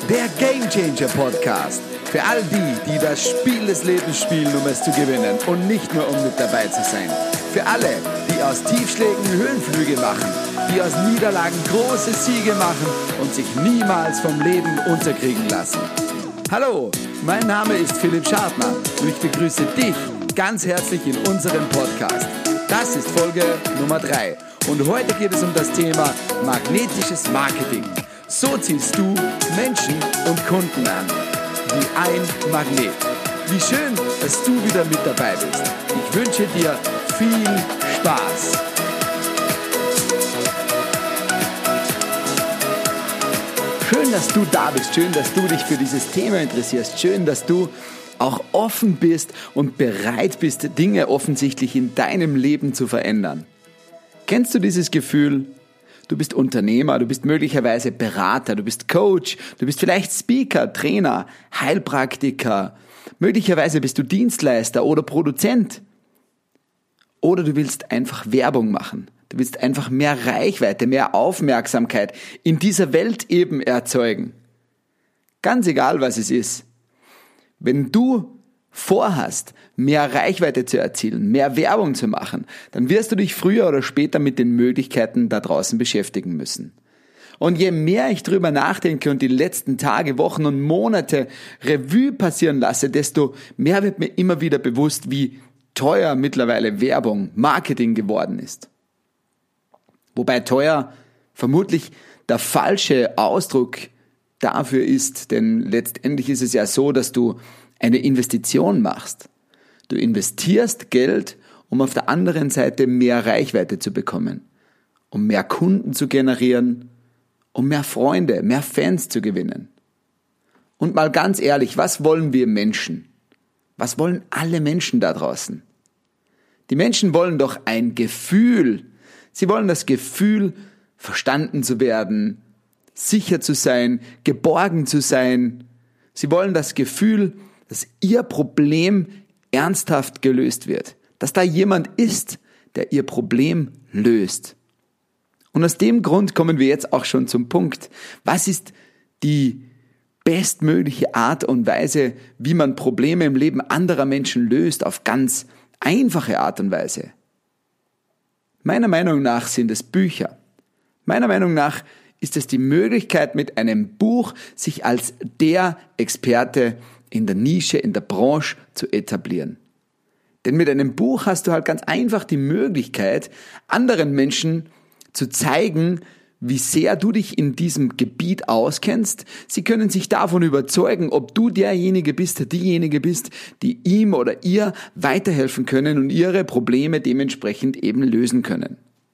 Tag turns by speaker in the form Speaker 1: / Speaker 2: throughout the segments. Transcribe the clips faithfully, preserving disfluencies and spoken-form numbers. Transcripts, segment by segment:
Speaker 1: Der Game Changer Podcast. Für all die, die das Spiel des Lebens spielen, um es zu gewinnen und nicht nur um mit dabei zu sein. Für alle, die aus Tiefschlägen Höhenflüge machen, die aus Niederlagen große Siege machen und sich niemals vom Leben unterkriegen lassen. Hallo, mein Name ist Philipp Schartner und ich begrüße dich ganz herzlich in unserem Podcast. Das ist Folge Nummer drei und heute geht es um das Thema magnetisches Marketing. So ziehst du Menschen und Kunden an, wie ein Magnet. Wie schön, dass du wieder mit dabei bist. Ich wünsche dir viel Spaß. Schön, dass du da bist. Schön, dass du dich für dieses Thema interessierst. Schön, dass du auch offen bist und bereit bist, Dinge offensichtlich in deinem Leben zu verändern. Kennst du dieses Gefühl? Du bist Unternehmer, du bist möglicherweise Berater, du bist Coach, du bist vielleicht Speaker, Trainer, Heilpraktiker. Möglicherweise bist du Dienstleister oder Produzent. Oder du willst einfach Werbung machen. Du willst einfach mehr Reichweite, mehr Aufmerksamkeit in dieser Welt eben erzeugen. Ganz egal, was es ist. Wenn du vorhast, mehr Reichweite zu erzielen, mehr Werbung zu machen, dann wirst du dich früher oder später mit den Möglichkeiten da draußen beschäftigen müssen. Und je mehr ich drüber nachdenke und die letzten Tage, Wochen und Monate Revue passieren lasse, desto mehr wird mir immer wieder bewusst, wie teuer mittlerweile Werbung, Marketing geworden ist. Wobei teuer vermutlich der falsche Ausdruck dafür ist, denn letztendlich ist es ja so, dass du eine Investition machst. Du investierst Geld, um auf der anderen Seite mehr Reichweite zu bekommen, um mehr Kunden zu generieren, um mehr Freunde, mehr Fans zu gewinnen. Und mal ganz ehrlich, was wollen wir Menschen? Was wollen alle Menschen da draußen? Die Menschen wollen doch ein Gefühl. Sie wollen das Gefühl, verstanden zu werden, sicher zu sein, geborgen zu sein. Sie wollen das Gefühl, dass ihr Problem ernsthaft gelöst wird. Dass da jemand ist, der ihr Problem löst. Und aus dem Grund kommen wir jetzt auch schon zum Punkt. Was ist die bestmögliche Art und Weise, wie man Probleme im Leben anderer Menschen löst, auf ganz einfache Art und Weise? Meiner Meinung nach sind es Bücher. Meiner Meinung nach ist es die Möglichkeit, mit einem Buch sich als der Experte in der Nische, in der Branche zu etablieren. Denn mit einem Buch hast du halt ganz einfach die Möglichkeit, anderen Menschen zu zeigen, wie sehr du dich in diesem Gebiet auskennst. Sie können sich davon überzeugen, ob du derjenige bist, diejenige bist, die ihm oder ihr weiterhelfen können und ihre Probleme dementsprechend eben lösen können.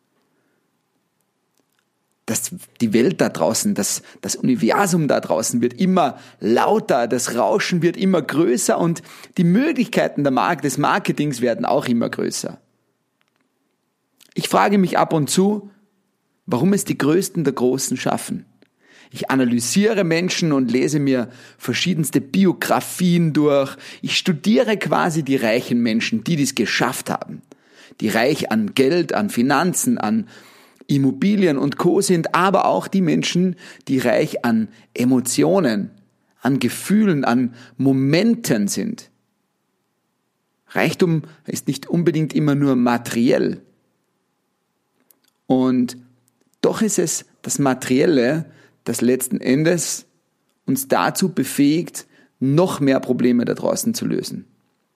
Speaker 1: Das, die Welt da draußen, das, das Universum da draußen wird immer lauter, das Rauschen wird immer größer und die Möglichkeiten der Markt, des Marketings werden auch immer größer. Ich frage mich ab und zu, warum es die Größten der Großen schaffen. Ich analysiere Menschen und lese mir verschiedenste Biografien durch. Ich studiere quasi die reichen Menschen, die dies geschafft haben. Die reich an Geld, an Finanzen, an Immobilien und Co. sind, aber auch die Menschen, die reich an Emotionen, an Gefühlen, an Momenten sind. Reichtum ist nicht unbedingt immer nur materiell. Und doch ist es das Materielle, das letzten Endes uns dazu befähigt, noch mehr Probleme da draußen zu lösen.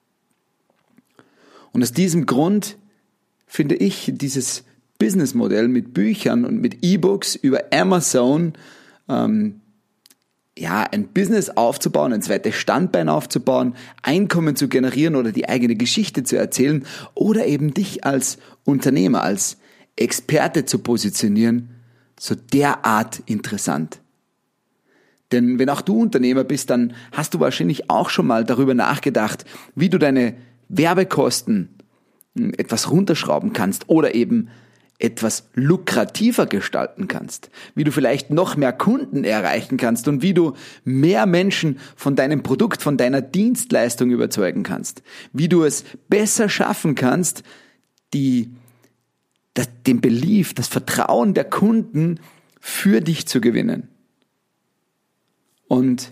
Speaker 1: Und aus diesem Grund finde ich dieses Businessmodell mit Büchern und mit E-Books über Amazon, ähm, ja, ein Business aufzubauen, ein zweites Standbein aufzubauen, Einkommen zu generieren oder die eigene Geschichte zu erzählen oder eben dich als Unternehmer, als Experte zu positionieren, so derart interessant. Denn wenn auch du Unternehmer bist, dann hast du wahrscheinlich auch schon mal darüber nachgedacht, wie du deine Werbekosten etwas runterschrauben kannst oder eben etwas lukrativer gestalten kannst, wie du vielleicht noch mehr Kunden erreichen kannst und wie du mehr Menschen von deinem Produkt, von deiner Dienstleistung überzeugen kannst, wie du es besser schaffen kannst, die, das, den Belief, das Vertrauen der Kunden für dich zu gewinnen. Und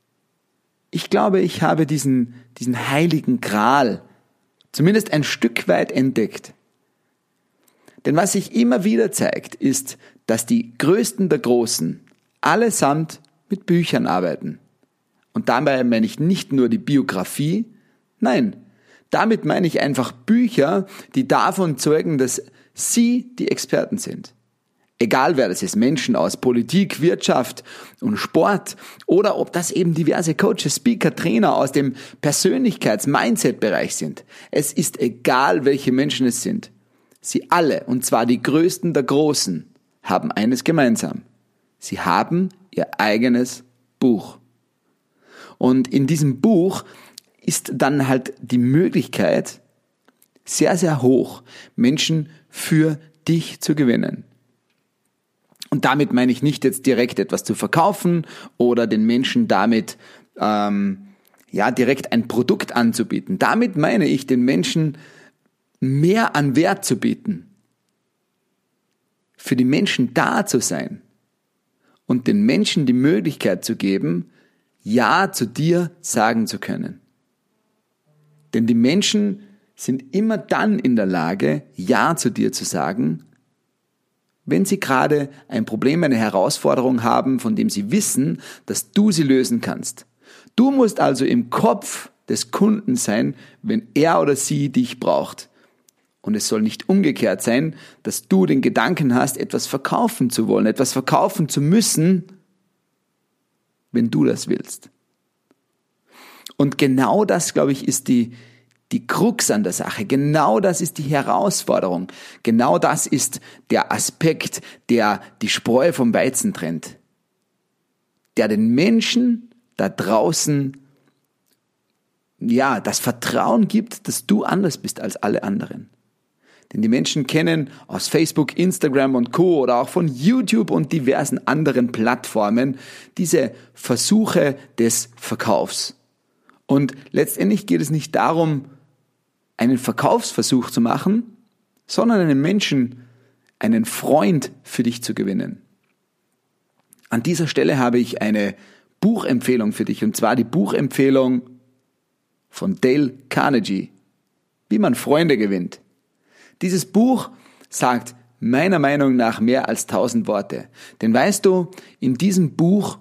Speaker 1: ich glaube, ich habe diesen, diesen heiligen Gral zumindest ein Stück weit entdeckt. Denn was sich immer wieder zeigt, ist, dass die Größten der Großen allesamt mit Büchern arbeiten. Und dabei meine ich nicht nur die Biografie, nein, damit meine ich einfach Bücher, die davon zeugen, dass sie die Experten sind. Egal wer das ist, Menschen aus Politik, Wirtschaft und Sport oder ob das eben diverse Coaches, Speaker, Trainer aus dem Persönlichkeits-Mindset-Bereich sind. Es ist egal, welche Menschen es sind. Sie alle, und zwar die Größten der Großen, haben eines gemeinsam. Sie haben ihr eigenes Buch. Und in diesem Buch ist dann halt die Möglichkeit sehr, sehr hoch, Menschen für dich zu gewinnen. Und damit meine ich nicht jetzt direkt etwas zu verkaufen oder den Menschen damit ähm, ja direkt ein Produkt anzubieten. Damit meine ich, den Menschen mehr an Wert zu bieten, für die Menschen da zu sein und den Menschen die Möglichkeit zu geben, Ja zu dir sagen zu können. Denn die Menschen sind immer dann in der Lage, Ja zu dir zu sagen, wenn sie gerade ein Problem, eine Herausforderung haben, von dem sie wissen, dass du sie lösen kannst. Du musst also im Kopf des Kunden sein, wenn er oder sie dich braucht. Und es soll nicht umgekehrt sein, dass du den Gedanken hast, etwas verkaufen zu wollen, etwas verkaufen zu müssen, wenn du das willst. Und genau das, glaube ich, ist die Die Krux an der Sache, genau das ist die Herausforderung, genau das ist der Aspekt, der die Spreu vom Weizen trennt, der den Menschen da draußen, ja, das Vertrauen gibt, dass du anders bist als alle anderen. Denn die Menschen kennen aus Facebook, Instagram und Co. oder auch von YouTube und diversen anderen Plattformen diese Versuche des Verkaufs. Und letztendlich geht es nicht darum, einen Verkaufsversuch zu machen, sondern einen Menschen, einen Freund für dich zu gewinnen. An dieser Stelle habe ich eine Buchempfehlung für dich, und zwar die Buchempfehlung von Dale Carnegie, wie man Freunde gewinnt. Dieses Buch sagt meiner Meinung nach mehr als tausend Worte. Denn weißt du, in diesem Buch,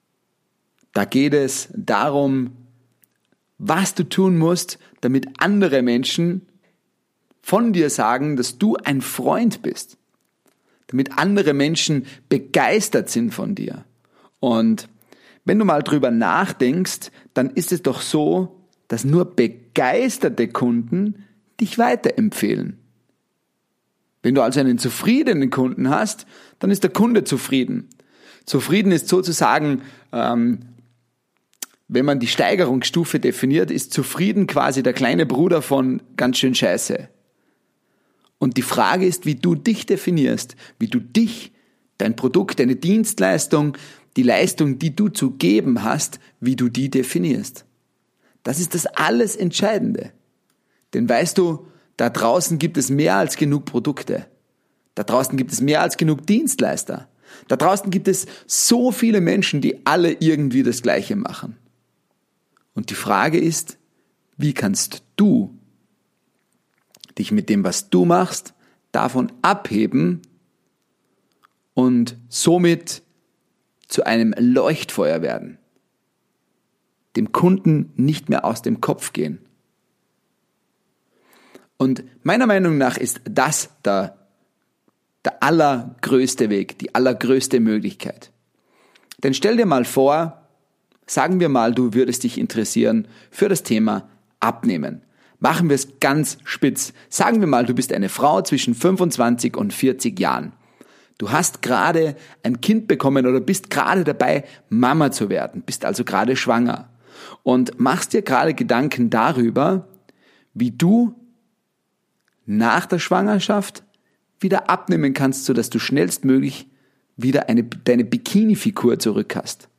Speaker 1: da geht es darum, was du tun musst, damit andere Menschen von dir sagen, dass du ein Freund bist. Damit andere Menschen begeistert sind von dir. Und wenn du mal drüber nachdenkst, dann ist es doch so, dass nur begeisterte Kunden dich weiterempfehlen. Wenn du also einen zufriedenen Kunden hast, dann ist der Kunde zufrieden. Zufrieden ist sozusagen, ähm, wenn man die Steigerungsstufe definiert, ist zufrieden quasi der kleine Bruder von ganz schön scheiße. Und die Frage ist, wie du dich definierst, wie du dich, dein Produkt, deine Dienstleistung, die Leistung, die du zu geben hast, wie du die definierst. Das ist das alles Entscheidende. Denn weißt du, da draußen gibt es mehr als genug Produkte. Da draußen gibt es mehr als genug Dienstleister. Da draußen gibt es so viele Menschen, die alle irgendwie das Gleiche machen. Und die Frage ist, wie kannst du dich mit dem, was du machst, davon abheben und somit zu einem Leuchtfeuer werden, dem Kunden nicht mehr aus dem Kopf gehen. Und meiner Meinung nach ist das der, der allergrößte Weg, die allergrößte Möglichkeit. Denn stell dir mal vor, sagen wir mal, du würdest dich interessieren für das Thema Abnehmen. Machen wir es ganz spitz. Sagen wir mal, du bist eine Frau zwischen fünfundzwanzig und vierzig Jahren. Du hast gerade ein Kind bekommen oder bist gerade dabei, Mama zu werden, bist also gerade schwanger und machst dir gerade Gedanken darüber, wie du nach der Schwangerschaft wieder abnehmen kannst, sodass du schnellstmöglich wieder eine, deine Bikini-Figur zurück hast.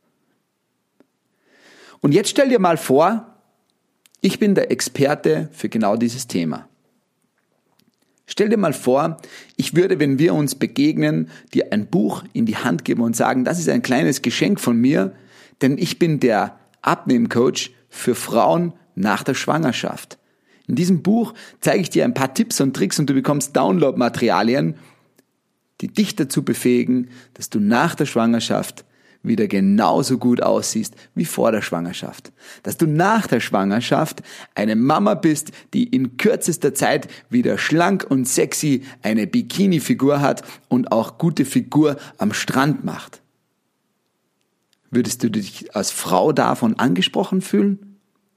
Speaker 1: Und jetzt stell dir mal vor, ich bin der Experte für genau dieses Thema. Stell dir mal vor, ich würde, wenn wir uns begegnen, dir ein Buch in die Hand geben und sagen, das ist ein kleines Geschenk von mir, Denn ich bin der Abnehmcoach für Frauen nach der Schwangerschaft. In diesem Buch zeige ich dir ein paar Tipps und Tricks und du bekommst Download-Materialien, die dich dazu befähigen, dass du nach der Schwangerschaft wieder genauso gut aussiehst wie vor der Schwangerschaft. Dass du nach der Schwangerschaft eine Mama bist, die in kürzester Zeit wieder schlank und sexy eine Bikini-Figur hat und auch gute Figur am Strand macht. Würdest du dich als Frau davon angesprochen fühlen?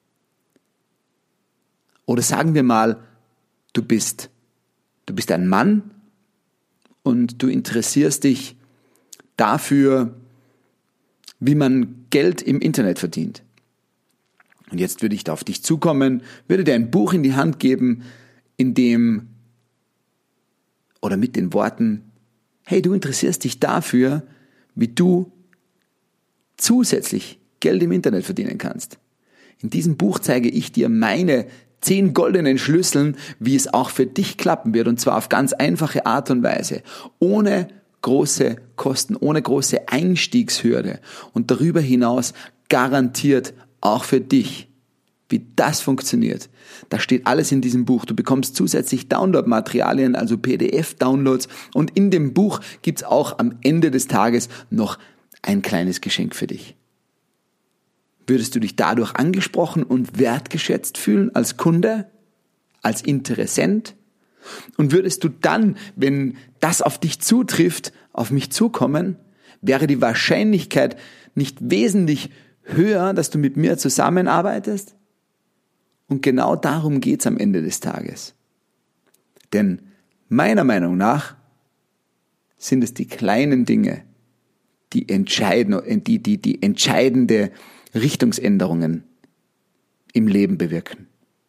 Speaker 1: Oder sagen wir mal, du bist, du bist ein Mann und du interessierst dich dafür, wie man Geld im Internet verdient. Und jetzt würde ich da auf dich zukommen, würde dir ein Buch in die Hand geben, in dem, oder mit den Worten, hey, du interessierst dich dafür, wie du zusätzlich Geld im Internet verdienen kannst. In diesem Buch zeige ich dir meine zehn goldenen Schlüsseln, wie es auch für dich klappen wird, und zwar auf ganz einfache Art und Weise, ohne große Kosten, ohne große Einstiegshürde und darüber hinaus garantiert auch für dich, wie das funktioniert. Da steht alles in diesem Buch. Du bekommst zusätzlich Download-Materialien, also P D F-Downloads, und in dem Buch gibt's auch am Ende des Tages noch ein kleines Geschenk für dich. Würdest du dich dadurch angesprochen und wertgeschätzt fühlen als Kunde, als Interessent? Und würdest du dann, wenn das auf dich zutrifft, auf mich zukommen, wäre die Wahrscheinlichkeit nicht wesentlich höher, dass du mit mir zusammenarbeitest? Und genau darum geht's am Ende des Tages. Denn meiner Meinung nach sind es die kleinen Dinge, die entscheiden, die, die, die entscheidende Richtungsänderungen im Leben bewirken.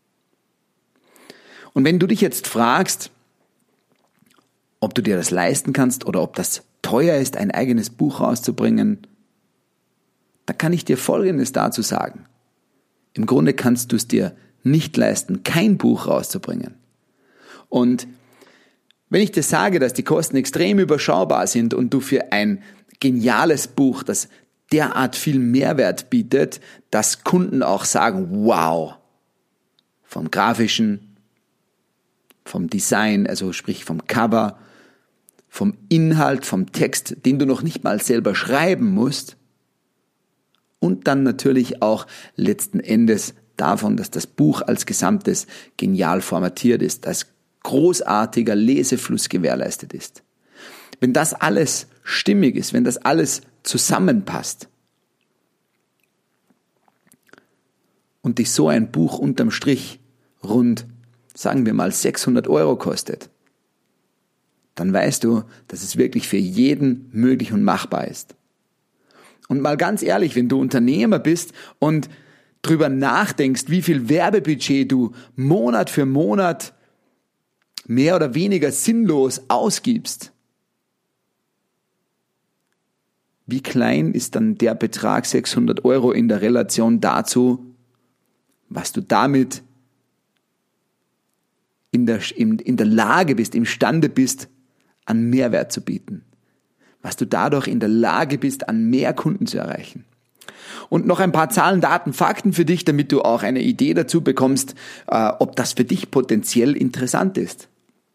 Speaker 1: Und wenn du dich jetzt fragst, ob du dir das leisten kannst oder ob das teuer ist, ein eigenes Buch rauszubringen, da kann ich dir Folgendes dazu sagen. Im Grunde kannst du es dir nicht leisten, kein Buch rauszubringen. Und wenn ich dir sage, dass die Kosten extrem überschaubar sind und du für ein geniales Buch, das derart viel Mehrwert bietet, dass Kunden auch sagen, wow, vom Grafischen, vom Design, also sprich vom Cover, vom Inhalt, vom Text, den du noch nicht mal selber schreiben musst, und dann natürlich auch letzten Endes davon, dass das Buch als Gesamtes genial formatiert ist, dass großartiger Lesefluss gewährleistet ist. Wenn das alles stimmig ist, wenn das alles zusammenpasst und dich so ein Buch unterm Strich rund, sagen wir mal, sechshundert Euro kostet, dann weißt du, dass es wirklich für jeden möglich und machbar ist. Und mal ganz ehrlich, wenn du Unternehmer bist und drüber nachdenkst, wie viel Werbebudget du Monat für Monat mehr oder weniger sinnlos ausgibst, wie klein ist dann der Betrag sechshundert Euro in der Relation dazu, was du damit in der, in, in der Lage bist, imstande bist, an Mehrwert zu bieten. Was du dadurch in der Lage bist, an mehr Kunden zu erreichen. Und noch ein paar Zahlen, Daten, Fakten für dich, damit du auch eine Idee dazu bekommst, äh, ob das für dich potenziell interessant ist.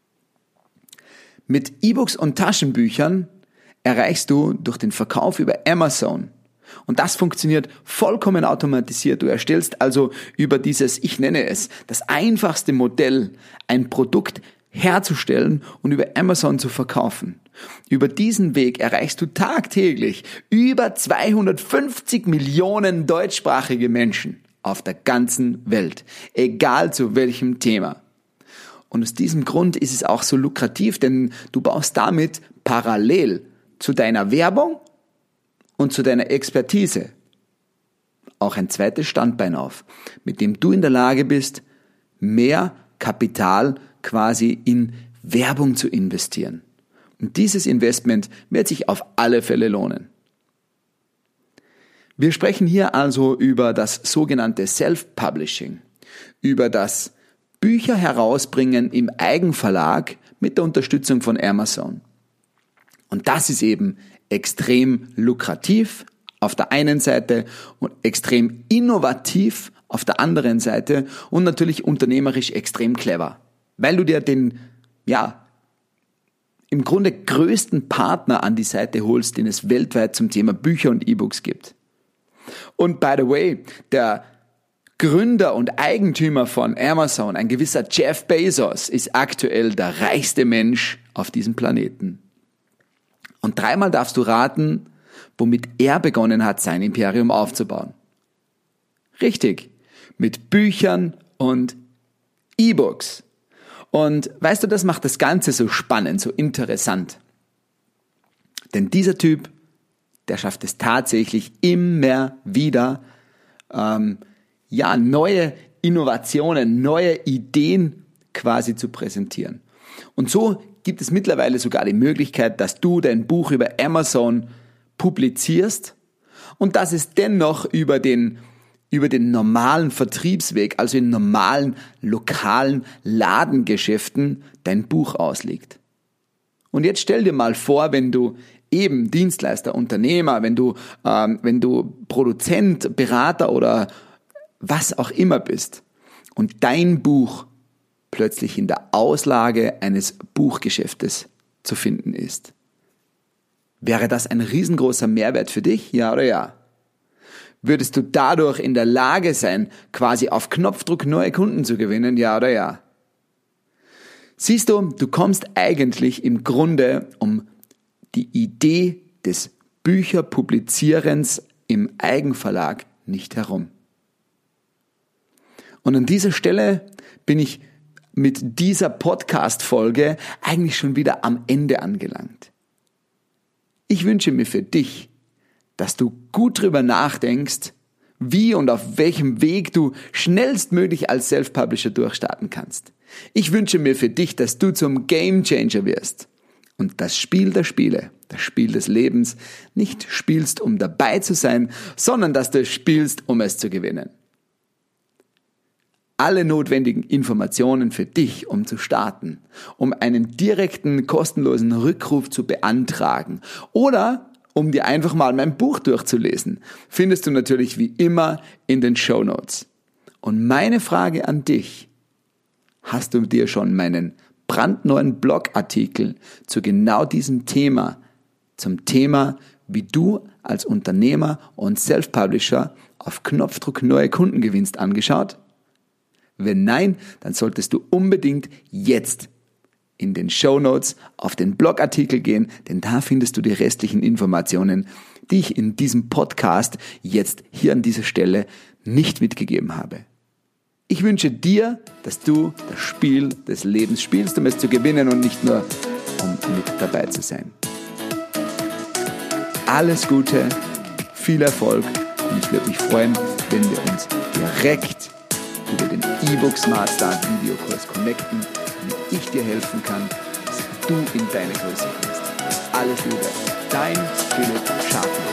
Speaker 1: Mit E-Books und Taschenbüchern erreichst du durch den Verkauf über Amazon. Und das funktioniert vollkommen automatisiert. Du erstellst also über dieses, ich nenne es, das einfachste Modell, ein Produkt herzustellen und über Amazon zu verkaufen. Über diesen Weg erreichst du tagtäglich über zweihundertfünfzig Millionen deutschsprachige Menschen auf der ganzen Welt, egal zu welchem Thema. Und aus diesem Grund ist es auch so lukrativ, denn du baust damit parallel zu deiner Werbung und zu deiner Expertise auch ein zweites Standbein auf, mit dem du in der Lage bist, mehr Kapital quasi in Werbung zu investieren. Und dieses Investment wird sich auf alle Fälle lohnen. Wir sprechen hier also über das sogenannte Self-Publishing, über das Bücher herausbringen im Eigenverlag mit der Unterstützung von Amazon. Und das ist eben extrem lukrativ, auf der einen Seite und extrem innovativ auf der anderen Seite und natürlich unternehmerisch extrem clever, weil du dir den, ja, im Grunde größten Partner an die Seite holst, den es weltweit zum Thema Bücher und E-Books gibt. Und by the way, der Gründer und Eigentümer von Amazon, ein gewisser Jeff Bezos, ist aktuell der reichste Mensch auf diesem Planeten. Und dreimal darfst du raten, womit er begonnen hat, sein Imperium aufzubauen. Richtig, mit Büchern und E-Books. Und weißt du, das macht das Ganze so spannend, so interessant. Denn dieser Typ, der schafft es tatsächlich immer wieder, ähm, ja, neue Innovationen, neue Ideen quasi zu präsentieren. Und so gibt es mittlerweile sogar die Möglichkeit, dass du dein Buch über Amazon publizierst und dass es dennoch über den, über den normalen Vertriebsweg, also in normalen lokalen Ladengeschäften, dein Buch ausliegt. Und jetzt stell dir mal vor, wenn du eben Dienstleister, Unternehmer, wenn du, ähm, wenn du Produzent, Berater oder was auch immer bist und dein Buch plötzlich in der Auslage eines Buchgeschäftes zu finden ist. Wäre das ein riesengroßer Mehrwert für dich? Ja oder ja? Würdest du dadurch in der Lage sein, quasi auf Knopfdruck neue Kunden zu gewinnen? Ja oder ja? Siehst du, du kommst eigentlich im Grunde um die Idee des Bücherpublizierens im Eigenverlag nicht herum. Und an dieser Stelle bin ich mit dieser Podcast-Folge eigentlich schon wieder am Ende angelangt. Ich wünsche mir für dich, dass du gut drüber nachdenkst, wie und auf welchem Weg du schnellstmöglich als Self-Publisher durchstarten kannst. Ich wünsche mir für dich, dass du zum Game-Changer wirst und das Spiel der Spiele, das Spiel des Lebens nicht spielst, um dabei zu sein, sondern dass du es spielst, um es zu gewinnen. Alle notwendigen Informationen für dich, um zu starten, um einen direkten, kostenlosen Rückruf zu beantragen oder um dir einfach mal mein Buch durchzulesen, findest du natürlich wie immer in den Shownotes. Und meine Frage an dich: Hast du dir schon meinen brandneuen Blogartikel zu genau diesem Thema, zum Thema, wie du als Unternehmer und Self-Publisher auf Knopfdruck neue Kunden gewinnst, angeschaut? Wenn nein, dann solltest du unbedingt jetzt in den Shownotes auf den Blogartikel gehen, denn da findest du die restlichen Informationen, die ich in diesem Podcast jetzt hier an dieser Stelle nicht mitgegeben habe. Ich wünsche dir, dass du das Spiel des Lebens spielst, um es zu gewinnen und nicht nur, um mit dabei zu sein. Alles Gute, viel Erfolg und ich würde mich freuen, wenn wir uns direkt über den E-Book Smart Start Videokurs connecten, damit ich dir helfen kann, dass du in deine Größe kommst. Alles Liebe, dein Philipp Schartmann.